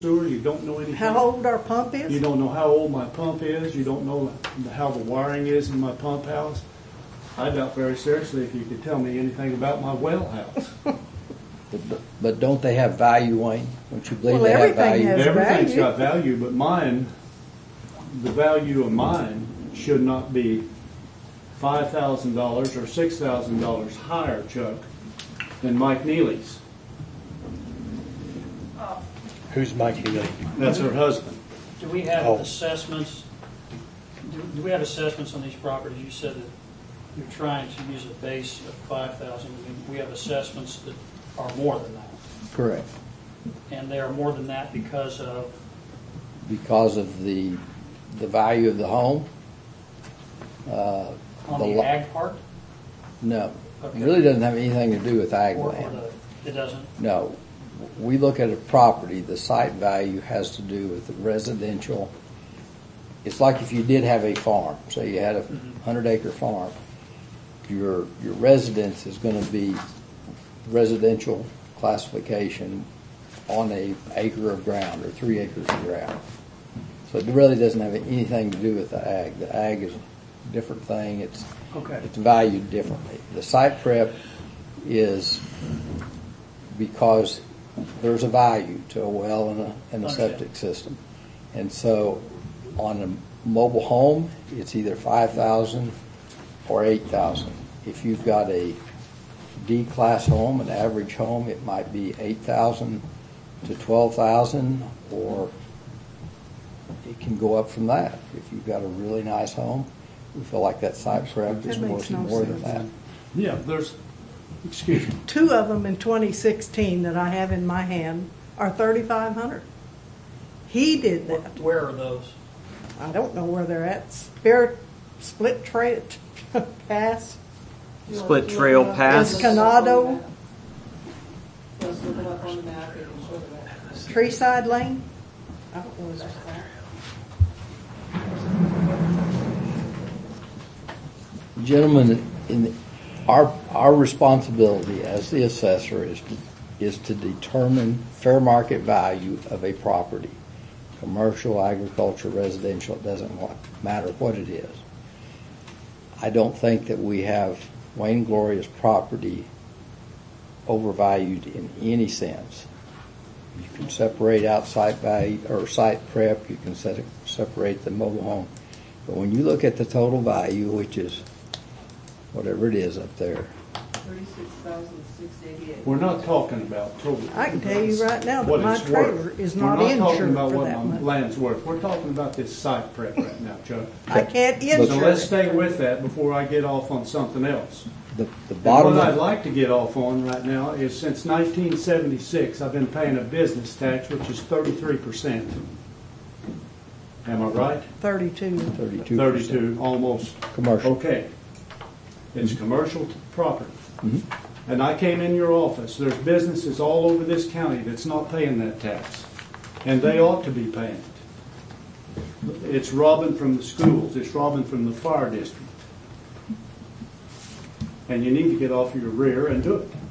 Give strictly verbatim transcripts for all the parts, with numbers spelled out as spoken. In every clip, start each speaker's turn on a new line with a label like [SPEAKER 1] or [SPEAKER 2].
[SPEAKER 1] sewer, you don't know anything.
[SPEAKER 2] How old our pump is?
[SPEAKER 1] You don't know how old my pump is, you don't know how the wiring is in my pump house. I doubt very seriously if you could tell me anything about my well house.
[SPEAKER 3] But, but don't they have value, Wayne? Don't you believe
[SPEAKER 2] Well,
[SPEAKER 3] they have
[SPEAKER 2] everything
[SPEAKER 3] value?
[SPEAKER 2] has
[SPEAKER 1] Everything's
[SPEAKER 2] value.
[SPEAKER 1] got value, but mine, the value of mine should not be five thousand dollars or six thousand dollars higher, Chuck, than Mike Neely's.
[SPEAKER 4] Who's Mike Neely?
[SPEAKER 1] That's her husband.
[SPEAKER 5] Do we have
[SPEAKER 4] Oh.
[SPEAKER 5] assessments, do, do we have assessments on these properties? You said that you're trying to use a base of five thousand. We have assessments that are more than that.
[SPEAKER 3] Correct.
[SPEAKER 5] And they are more than that because of,
[SPEAKER 3] Because of the the value of the home. Uh,
[SPEAKER 5] on
[SPEAKER 3] the
[SPEAKER 5] the
[SPEAKER 3] lo-
[SPEAKER 5] ag part?
[SPEAKER 3] No,
[SPEAKER 5] Okay.
[SPEAKER 3] it really doesn't have anything to do with ag
[SPEAKER 5] Or, or
[SPEAKER 3] land.
[SPEAKER 5] the, it doesn't?
[SPEAKER 3] No, we look at a property. The site value has to do with the residential. It's like if you did have a farm. Say you had a
[SPEAKER 5] Mhm.
[SPEAKER 3] hundred acre farm. Your your residence is going to be residential classification on a acre of ground or three acres of ground. So it really doesn't have anything to do with the ag. The ag is a different thing. It's
[SPEAKER 5] Okay.
[SPEAKER 3] it's valued differently. The site prep is because there's a value to a well and a, and a
[SPEAKER 5] Understand.
[SPEAKER 3] septic system. And so on a mobile home, it's either five thousand or eight thousand. If you've got a D-class home, an average home, it might be eight thousand to twelve thousand, or it can go up from that. If you've got a really nice home, we feel like that site prep is
[SPEAKER 2] That makes
[SPEAKER 3] worth
[SPEAKER 2] no
[SPEAKER 3] more than
[SPEAKER 2] sense.
[SPEAKER 3] that.
[SPEAKER 1] Yeah, there's, excuse me.
[SPEAKER 2] Two of them in twenty sixteen that I have in my hand are thirty-five hundred. He did that.
[SPEAKER 5] Where are those?
[SPEAKER 2] I don't know where they're at. Spirit Split Trail Pass.
[SPEAKER 6] Split Trail Pass.
[SPEAKER 2] Escanado,
[SPEAKER 7] Let's look it up on the map and show that.
[SPEAKER 2] Treeside Lane. I don't know what that's called.
[SPEAKER 3] Gentlemen, in our our responsibility as the assessor is to, is to determine fair market value of a property, commercial, agriculture, residential. It doesn't wa- matter what it is. I don't think that we have Wayne Gloria's property overvalued in any sense. You can separate out site value or site prep. You can set, separate the mobile home. But when you look at the total value, which is whatever it is up there,
[SPEAKER 7] Thirty-six thousand six eighty-eight.
[SPEAKER 1] We're not talking about total.
[SPEAKER 2] I can tell you right now that
[SPEAKER 1] what
[SPEAKER 2] my
[SPEAKER 1] it's
[SPEAKER 2] trailer
[SPEAKER 1] worth.
[SPEAKER 2] is
[SPEAKER 1] We're
[SPEAKER 2] not
[SPEAKER 1] not talking
[SPEAKER 2] insured
[SPEAKER 1] about
[SPEAKER 2] for
[SPEAKER 1] what
[SPEAKER 2] that
[SPEAKER 1] my
[SPEAKER 2] much.
[SPEAKER 1] land's worth. We're talking about this site prep right now, Chuck.
[SPEAKER 2] I can't
[SPEAKER 1] So
[SPEAKER 2] insure
[SPEAKER 1] let's
[SPEAKER 2] it.
[SPEAKER 1] stay with that before I get off on something else.
[SPEAKER 3] the the
[SPEAKER 1] And
[SPEAKER 3] bottom
[SPEAKER 1] what I'd
[SPEAKER 3] line,
[SPEAKER 1] like to get off on right now is since nineteen seventy-six, I've been paying a business tax, which is thirty-three percent. Am I right?
[SPEAKER 2] Thirty-two.
[SPEAKER 3] thirty-two percent
[SPEAKER 1] thirty-two, almost.
[SPEAKER 3] commercial.
[SPEAKER 1] Okay. It's commercial property.
[SPEAKER 3] Mhm.
[SPEAKER 1] And I came in your office, there's businesses all over this county that's not paying that tax. And they ought to be paying it. It's robbing from the schools, it's robbing from the fire district. And you need to get off your rear and do it.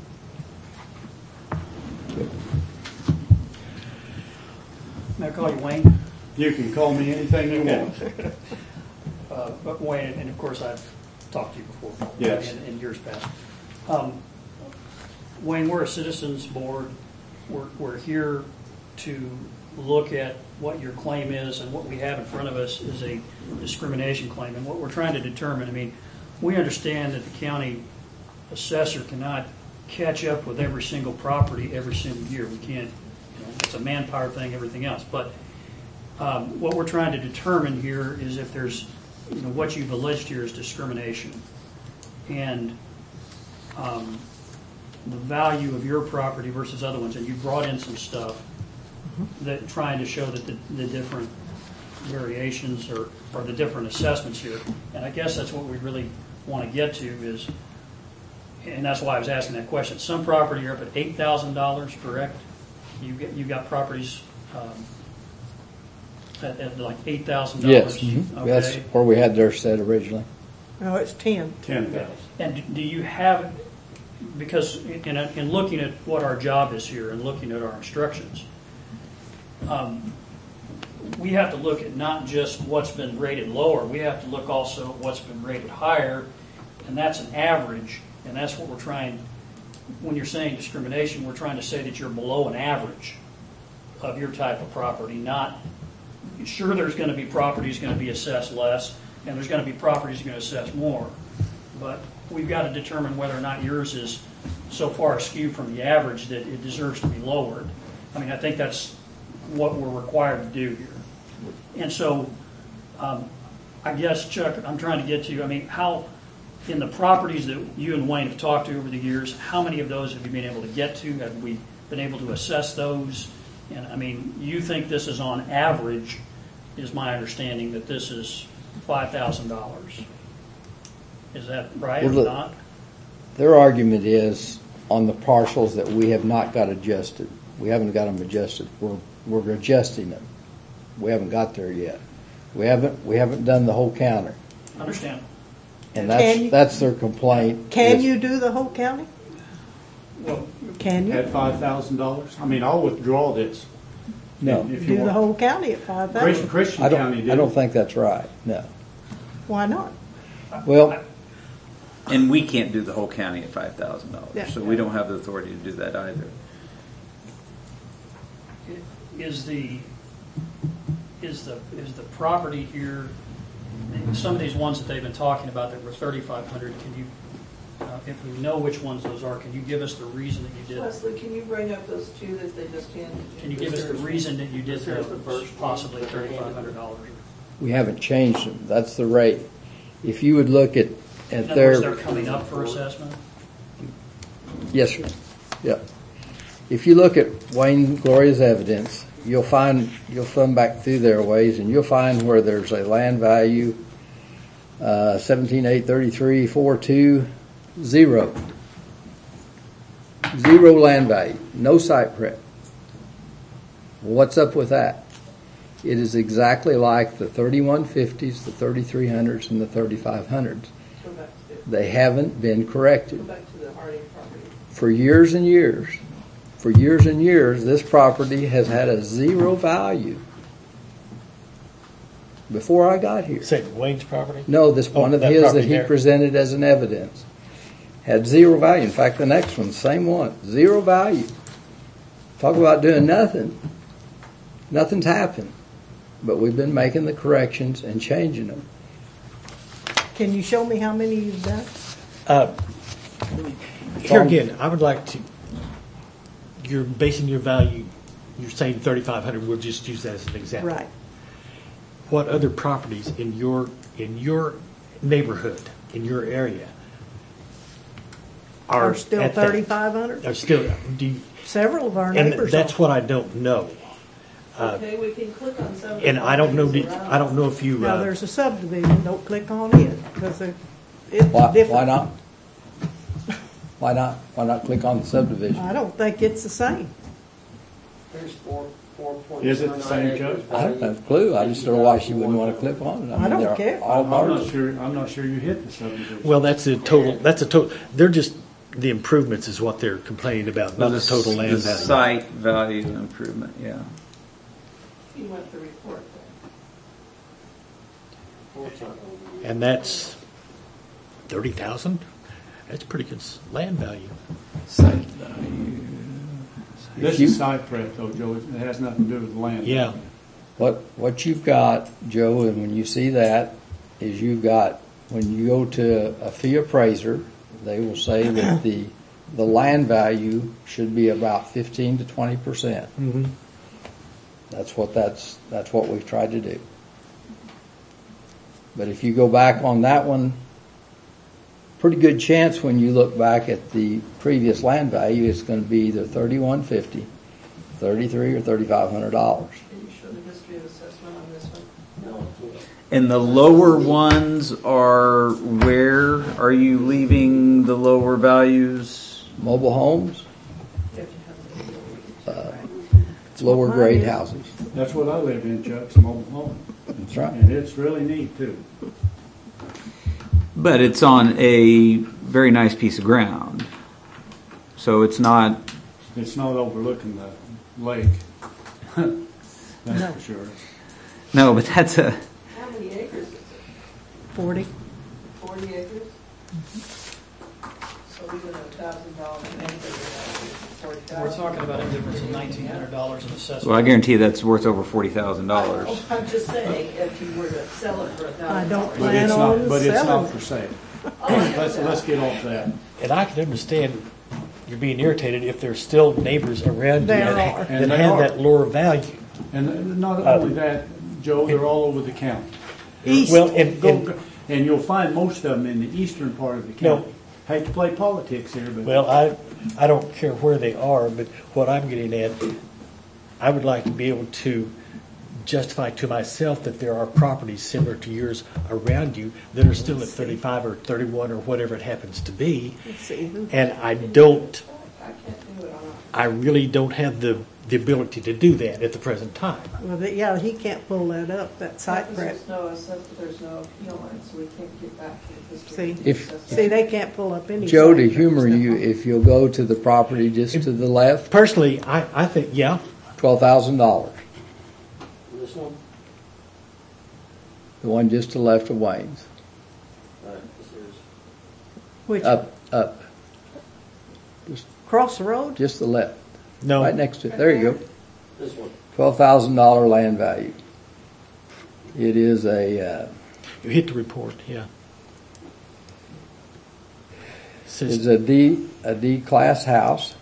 [SPEAKER 5] May I call you Wayne?
[SPEAKER 1] You can call me anything you want.
[SPEAKER 5] Uh, but Wayne, and of course I've talked to you before.
[SPEAKER 1] Yes.
[SPEAKER 5] In, in years past. Um, Wayne, we're a citizens board. We're, we're here to look at what your claim is, and what we have in front of us is a discrimination claim. And what we're trying to determine, I mean, we understand that the county assessor cannot catch up with every single property every single year. We can't, you know, it's a manpower thing, everything else. But um, what we're trying to determine here is if there's, you know, what you've alleged here is discrimination. And um, the value of your property versus other ones. And you brought in some stuff that trying to show that the, the different variations or, or the different assessments here. And I guess that's what we really want to get to is, and that's why I was asking that question. Some property are up at eight thousand dollars, correct? You get you got properties um, at, at like eight thousand
[SPEAKER 3] Yes,
[SPEAKER 5] dollars.
[SPEAKER 3] mhm. That's where we had their set originally.
[SPEAKER 2] No, it's ten.
[SPEAKER 1] Ten thousand.
[SPEAKER 5] And do- do you have, because in, in looking at what our job is here and looking at our instructions, um, we have to look at not just what's been rated lower, we have to look also at what's been rated higher, and that's an average, and that's what we're trying, when you're saying discrimination, we're trying to say that you're below an average of your type of property, not, sure there's going to be properties going to be assessed less, and there's going to be properties going to assess more, but we've got to determine whether or not yours is so far askew from the average that it deserves to be lowered. I mean, I think that's what we're required to do here. And so, um, I guess, Chuck, I'm trying to get to, I mean, how, in the properties that you and Wayne have talked to over the years, how many of those have you been able to get to? Have we been able to assess those? And, I mean, you think this is on average, is my understanding, that this is five thousand dollars. Is that right
[SPEAKER 3] Well,
[SPEAKER 5] or
[SPEAKER 3] look,
[SPEAKER 5] not?
[SPEAKER 3] Their argument is on the parcels that we have not got adjusted. We haven't got them adjusted. We're we're adjusting them. We haven't got there yet. We haven't we haven't done the whole county,
[SPEAKER 5] Understand.
[SPEAKER 3] and
[SPEAKER 2] Can
[SPEAKER 3] that's
[SPEAKER 2] you-
[SPEAKER 3] that's their complaint.
[SPEAKER 2] Can
[SPEAKER 3] is-
[SPEAKER 2] you do the whole county?
[SPEAKER 5] Well,
[SPEAKER 2] Can you
[SPEAKER 1] At five thousand dollars? I mean, I'll withdraw this.
[SPEAKER 3] No,
[SPEAKER 1] If you
[SPEAKER 2] do the
[SPEAKER 1] want.
[SPEAKER 2] whole county at five
[SPEAKER 1] Christian,
[SPEAKER 2] thousand?
[SPEAKER 1] Christian
[SPEAKER 3] I
[SPEAKER 1] County
[SPEAKER 3] don't.
[SPEAKER 1] did.
[SPEAKER 3] I don't think that's right. No.
[SPEAKER 2] Why not?
[SPEAKER 3] Well,
[SPEAKER 6] And we can't do the whole county at five thousand dollars,
[SPEAKER 2] Yeah.
[SPEAKER 6] so we don't have the authority to do that either.
[SPEAKER 5] is the is the is the property here? Some of these ones that they've been talking about that were thirty-five hundred. Can you, uh, if we know which ones those are, can you give us the reason that you did?
[SPEAKER 7] Leslie, can you bring up those two that they just handed you?
[SPEAKER 5] Can you give us the reason that you did
[SPEAKER 7] Here's the
[SPEAKER 5] those
[SPEAKER 7] first
[SPEAKER 5] possibly
[SPEAKER 7] one.
[SPEAKER 5] thirty-five hundred dollars?
[SPEAKER 3] we haven't changed them. That's the rate. If you would look at
[SPEAKER 5] In
[SPEAKER 3] at
[SPEAKER 5] other words,
[SPEAKER 3] their
[SPEAKER 5] they're coming up for assessment.
[SPEAKER 3] yes, sir. Yep. If you look at Wayne Gloria's evidence, you'll find you'll thumb back through their ways, and you'll find where there's a land value uh, seventeen eight thirty three four two zero zero land value, no site prep. What's up with that? It is exactly like the thirty-one fifties, the thirty-three hundreds, and the thirty-five hundreds.
[SPEAKER 7] Go back to,
[SPEAKER 3] They haven't been
[SPEAKER 7] go
[SPEAKER 3] corrected.
[SPEAKER 7] back to the Harding property.
[SPEAKER 3] For years and years, for years and years, this property has had a zero value. Before I got here.
[SPEAKER 4] Say Wayne's property?
[SPEAKER 3] No, this
[SPEAKER 4] Oh,
[SPEAKER 3] one of
[SPEAKER 4] that
[SPEAKER 3] his that
[SPEAKER 4] property
[SPEAKER 3] he
[SPEAKER 4] there.
[SPEAKER 3] presented as an evidence had zero value. In fact, the next one, same one, zero value. Talk about doing nothing. Nothing's happened. But we've been making the corrections and changing them.
[SPEAKER 2] Can you show me how many you've done?
[SPEAKER 4] Uh, Here again, I would like to, you're basing your value, you're saying thirty-five hundred, we'll just use that as an example.
[SPEAKER 2] Right.
[SPEAKER 4] What other properties in your, in your neighborhood, in your area are
[SPEAKER 2] Are still
[SPEAKER 4] at that-
[SPEAKER 2] thirty-five hundred?
[SPEAKER 4] Are still, do you,
[SPEAKER 2] Several of our
[SPEAKER 4] and
[SPEAKER 2] neighbors
[SPEAKER 4] that's
[SPEAKER 2] are.
[SPEAKER 4] what I don't know. Uh,
[SPEAKER 7] Okay, we can click on some. of
[SPEAKER 4] And
[SPEAKER 7] the
[SPEAKER 4] I don't know,
[SPEAKER 7] properties
[SPEAKER 4] the-
[SPEAKER 7] around.
[SPEAKER 4] I don't know if you,
[SPEAKER 2] Now,
[SPEAKER 4] uh,
[SPEAKER 2] there's a subdivision, don't click on it, because it's
[SPEAKER 3] Why,
[SPEAKER 2] different.
[SPEAKER 3] why not? Why not? Why not click on the subdivision?
[SPEAKER 2] I don't think it's the same.
[SPEAKER 8] There's four, four point
[SPEAKER 1] Is it the same, Joe?
[SPEAKER 3] I don't have a clue. I just don't know why she wouldn't want to click on it.
[SPEAKER 2] I
[SPEAKER 3] mean,
[SPEAKER 2] don't
[SPEAKER 3] they're
[SPEAKER 2] care.
[SPEAKER 3] all
[SPEAKER 1] I'm not
[SPEAKER 3] ours.
[SPEAKER 1] sure, I'm not sure you hit the subdivision.
[SPEAKER 4] well, that's a total, that's a total, they're just, the improvements is what they're complaining about, not the total land
[SPEAKER 6] The
[SPEAKER 4] value.
[SPEAKER 6] site value improvement, yeah.
[SPEAKER 7] You want the report then.
[SPEAKER 4] And that's thirty thousand? That's pretty good s- land value.
[SPEAKER 6] Site value.
[SPEAKER 1] This
[SPEAKER 3] you-
[SPEAKER 1] is site prep though, Joe. It has nothing to do with the land.
[SPEAKER 4] Yeah.
[SPEAKER 3] What what you've got, Joe, and when you see that, is you've got when you go to a fee appraiser, they will say that the the land value should be about fifteen to twenty percent.
[SPEAKER 4] Mm-hmm.
[SPEAKER 3] That's what that's that's what we've tried to do. But if you go back on that one, pretty good chance when you look back at the previous land value, it's going to be either thirty-one fifty, thirty-three, or thirty-five hundred dollars.
[SPEAKER 7] Can you show the history of assessment on this one? No.
[SPEAKER 6] And the lower ones are where are you leaving the lower values?
[SPEAKER 3] Mobile homes,
[SPEAKER 7] If you have the-
[SPEAKER 3] uh, lower
[SPEAKER 2] mine
[SPEAKER 3] grade
[SPEAKER 2] is.
[SPEAKER 3] houses.
[SPEAKER 1] That's what I live in, Chuck, it's a mobile home.
[SPEAKER 3] That's right.
[SPEAKER 1] And it's really neat too.
[SPEAKER 6] But it's on a very nice piece of ground. So it's not,
[SPEAKER 1] It's not overlooking the lake. that's
[SPEAKER 2] No.
[SPEAKER 1] for sure.
[SPEAKER 6] No, but that's a,
[SPEAKER 7] How many acres is it?
[SPEAKER 2] Forty.
[SPEAKER 7] Forty acres? So even a thousand dollars an acre, forty thousand.
[SPEAKER 5] We're talking about a difference of nineteen hundred dollars in assessment.
[SPEAKER 6] well, I guarantee you that's worth over forty thousand dollars.
[SPEAKER 7] I'm just saying, if you were to sell it for a thousand.
[SPEAKER 2] I don't
[SPEAKER 1] But
[SPEAKER 2] plan
[SPEAKER 1] it's
[SPEAKER 2] on
[SPEAKER 1] not, but it's
[SPEAKER 2] selling.
[SPEAKER 1] not for sale.
[SPEAKER 7] Oh,
[SPEAKER 1] Let's, let's get off that.
[SPEAKER 4] And I can understand you're being irritated if there's still neighbors around you
[SPEAKER 2] There
[SPEAKER 4] that,
[SPEAKER 2] are.
[SPEAKER 4] that
[SPEAKER 1] And they
[SPEAKER 4] have
[SPEAKER 1] are.
[SPEAKER 4] that lower value.
[SPEAKER 1] And not
[SPEAKER 4] Uh,
[SPEAKER 1] only that, Joe, they're all over the county.
[SPEAKER 2] East.
[SPEAKER 4] Well, and,
[SPEAKER 1] Go-
[SPEAKER 4] and
[SPEAKER 1] And you'll find most of them in the eastern part of the
[SPEAKER 4] No.
[SPEAKER 1] county. Hate to play politics here, but.
[SPEAKER 4] well, I I don't care where they are, but what I'm getting at, I would like to be able to justify to myself that there are properties similar to yours around you that are still at thirty-five or thirty-one or whatever it happens to be,
[SPEAKER 2] Let's see.
[SPEAKER 4] and I don't.
[SPEAKER 7] I can't do it on
[SPEAKER 4] I really don't have the, the ability to do that at the present time.
[SPEAKER 2] Well, but yeah, he can't pull that up, that
[SPEAKER 7] a.
[SPEAKER 2] site
[SPEAKER 7] Because
[SPEAKER 2] prep.
[SPEAKER 7] There's no, assess- there's no appeal on it, so we can't get back to the
[SPEAKER 2] See,
[SPEAKER 7] history.
[SPEAKER 3] If-
[SPEAKER 2] see, they can't pull up any.
[SPEAKER 3] Joe, to
[SPEAKER 2] site
[SPEAKER 3] humor
[SPEAKER 2] preps.
[SPEAKER 3] you, if you'll go to the property just to the left,
[SPEAKER 4] Personally, I, I think, yeah,
[SPEAKER 3] twelve thousand dollars.
[SPEAKER 8] This one?
[SPEAKER 3] The one just to the left of Wayne's.
[SPEAKER 8] All right, this is,
[SPEAKER 2] Which,
[SPEAKER 3] Up, up,
[SPEAKER 2] cross the road?
[SPEAKER 3] just the left,
[SPEAKER 4] no.
[SPEAKER 3] right next to it. There you go.
[SPEAKER 8] this one.
[SPEAKER 3] Twelve thousand dollar land value. It is a, uh,
[SPEAKER 4] You hit the report, yeah. Says-
[SPEAKER 3] it's a D, a D class house.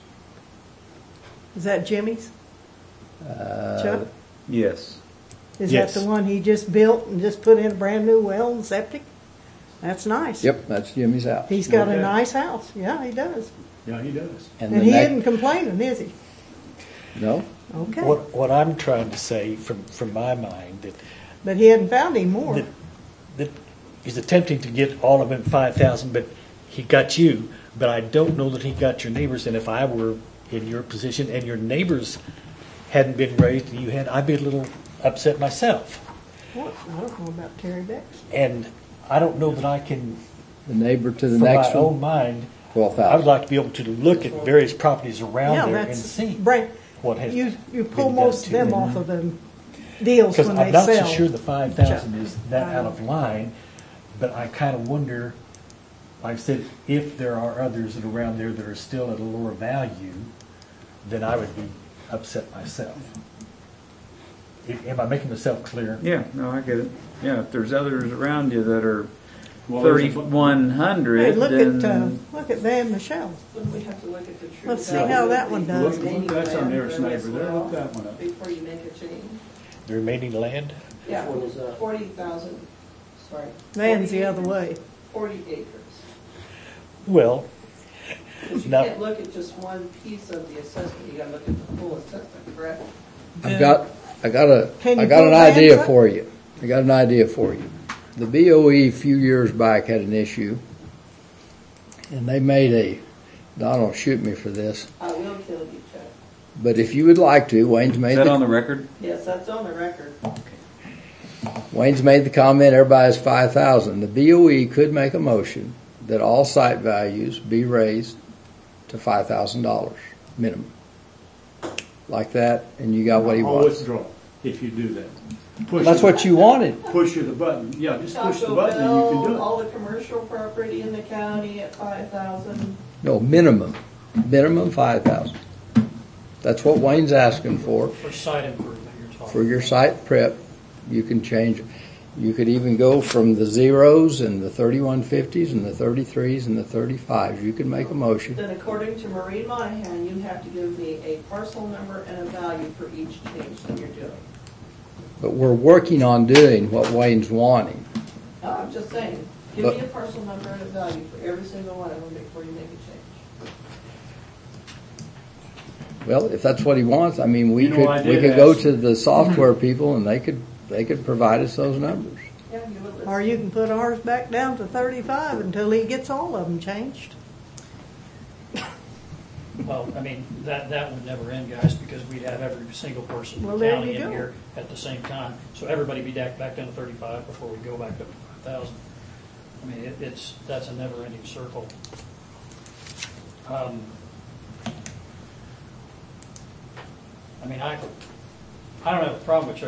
[SPEAKER 2] Is that Jimmy's?
[SPEAKER 3] Uh,
[SPEAKER 2] Chuck?
[SPEAKER 6] Yes.
[SPEAKER 2] Is
[SPEAKER 4] Yes.
[SPEAKER 2] that the one he just built and just put in a brand new well and septic? That's nice.
[SPEAKER 3] Yep, that's Jimmy's house.
[SPEAKER 2] He's got a
[SPEAKER 1] Okay.
[SPEAKER 2] nice house. Yeah, he does.
[SPEAKER 1] Yeah, he does.
[SPEAKER 3] And
[SPEAKER 2] And
[SPEAKER 3] the
[SPEAKER 2] he
[SPEAKER 3] next,
[SPEAKER 2] isn't complaining, is he?
[SPEAKER 3] no,
[SPEAKER 2] Okay.
[SPEAKER 4] What, what I'm trying to say from, from my mind, that,
[SPEAKER 2] But he hadn't found any more.
[SPEAKER 4] that, that he's attempting to get all of them five thousand, but he got you, but I don't know that he got your neighbors, and if I were in your position and your neighbors hadn't been raised and you had, I'd be a little upset myself.
[SPEAKER 2] What? I don't know about Terry Beck's.
[SPEAKER 4] And I don't know that I can,
[SPEAKER 3] the neighbor to the
[SPEAKER 4] from
[SPEAKER 3] next
[SPEAKER 4] my own
[SPEAKER 3] one,
[SPEAKER 4] mind,
[SPEAKER 3] twelve
[SPEAKER 4] I would
[SPEAKER 3] thousand.
[SPEAKER 4] like to be able to look at various properties around
[SPEAKER 2] Yeah,
[SPEAKER 4] there and
[SPEAKER 2] that's,
[SPEAKER 4] see
[SPEAKER 2] Brent,
[SPEAKER 4] what has
[SPEAKER 2] you, you pull
[SPEAKER 4] been done
[SPEAKER 2] most
[SPEAKER 4] to
[SPEAKER 2] of them
[SPEAKER 4] it.
[SPEAKER 2] off of them deals
[SPEAKER 4] Because
[SPEAKER 2] when
[SPEAKER 4] I'm
[SPEAKER 2] they
[SPEAKER 4] not so
[SPEAKER 2] sell.
[SPEAKER 4] sure the five thousand is that out of line, but I kind of wonder, like I said, if there are others that are around there that are still at a lower value, then I would be upset myself. I- Am I making myself clear?
[SPEAKER 6] Yeah, no, I get it. Yeah, if there's others around you that are
[SPEAKER 1] Well, there's a-
[SPEAKER 6] thirty-one
[SPEAKER 2] Hey,
[SPEAKER 6] hundred,
[SPEAKER 2] look at, uh,
[SPEAKER 6] then
[SPEAKER 2] look at Van Michelle.
[SPEAKER 7] Then we have to look at the true.
[SPEAKER 2] Let's see
[SPEAKER 7] value
[SPEAKER 2] how
[SPEAKER 7] of
[SPEAKER 2] that
[SPEAKER 7] the
[SPEAKER 2] one does.
[SPEAKER 1] Look,
[SPEAKER 7] remaining
[SPEAKER 1] that's our
[SPEAKER 7] land
[SPEAKER 1] nearest
[SPEAKER 7] there
[SPEAKER 1] neighbor
[SPEAKER 7] as
[SPEAKER 1] there.
[SPEAKER 7] well
[SPEAKER 1] Look that one up.
[SPEAKER 7] Before you make a change.
[SPEAKER 4] The remaining land?
[SPEAKER 7] Yeah,
[SPEAKER 8] Which one is that?
[SPEAKER 7] forty thousand, sorry.
[SPEAKER 2] Van's the
[SPEAKER 7] 40
[SPEAKER 2] other way.
[SPEAKER 7] Forty acres.
[SPEAKER 4] Well,
[SPEAKER 7] Because you
[SPEAKER 4] No.
[SPEAKER 7] can't look at just one piece of the assessment, you gotta look at the full assessment, correct?
[SPEAKER 3] I've got, I got a,
[SPEAKER 2] Can
[SPEAKER 3] I
[SPEAKER 2] you
[SPEAKER 3] got
[SPEAKER 2] pull
[SPEAKER 3] an idea
[SPEAKER 2] Van's up?
[SPEAKER 3] for you. I got an idea for you. The B O E a few years back had an issue, and they made a, Donald, shoot me for this,
[SPEAKER 7] I will kill you, Chuck.
[SPEAKER 3] but if you would like to, Wayne's
[SPEAKER 6] is
[SPEAKER 3] made
[SPEAKER 6] that on
[SPEAKER 3] the,
[SPEAKER 6] the record?
[SPEAKER 7] Yes, that's on the record.
[SPEAKER 3] Wayne's made the comment, everybody has five thousand. The B O E could make a motion that all site values be raised to five thousand dollars minimum. Like that, and you got what he
[SPEAKER 1] I'll
[SPEAKER 3] wants.
[SPEAKER 1] withdraw if you do that. Push
[SPEAKER 3] That's
[SPEAKER 1] the-
[SPEAKER 3] what you wanted.
[SPEAKER 1] Push of the button. Yeah, just push the
[SPEAKER 7] Taco
[SPEAKER 1] button and you can
[SPEAKER 7] Bell,
[SPEAKER 1] do
[SPEAKER 7] all
[SPEAKER 1] it.
[SPEAKER 7] the commercial property in the county at five thousand.
[SPEAKER 3] No, minimum, minimum five thousand. That's what Wayne's asking for.
[SPEAKER 5] For site improvement, you're talking.
[SPEAKER 3] For your site prep, you can change, you could even go from the zeros and the thirty-one fifties and the thirty-threes and the thirty-fives. You can make a motion.
[SPEAKER 7] Then according to Maureen Monahan, you have to give me a parcel number and a value for each change that you're doing.
[SPEAKER 3] But we're working on doing what Wayne's wanting.
[SPEAKER 7] No, I'm just saying, give
[SPEAKER 3] But-
[SPEAKER 7] me a parcel number and a value for every single one of them before you make a change.
[SPEAKER 3] Well, if that's what he wants, I mean, we
[SPEAKER 1] You know, I
[SPEAKER 3] could, we
[SPEAKER 1] did
[SPEAKER 3] could go
[SPEAKER 1] ask-
[SPEAKER 3] to the software people and they could, they could provide us those numbers.
[SPEAKER 7] Yeah, you would listen.
[SPEAKER 2] Or you can put ours back down to thirty-five until he gets all of them changed.
[SPEAKER 5] Well, I mean, that, that would never end, guys, because we'd have every single person in
[SPEAKER 2] Well,
[SPEAKER 5] the
[SPEAKER 2] there
[SPEAKER 5] county
[SPEAKER 2] you
[SPEAKER 5] in
[SPEAKER 2] go.
[SPEAKER 5] here at the same time. So everybody be back, back down to thirty-five before we go back up to five thousand. I mean, it, it's, that's a never-ending circle. Um, I mean, I, I don't have a problem with Chuck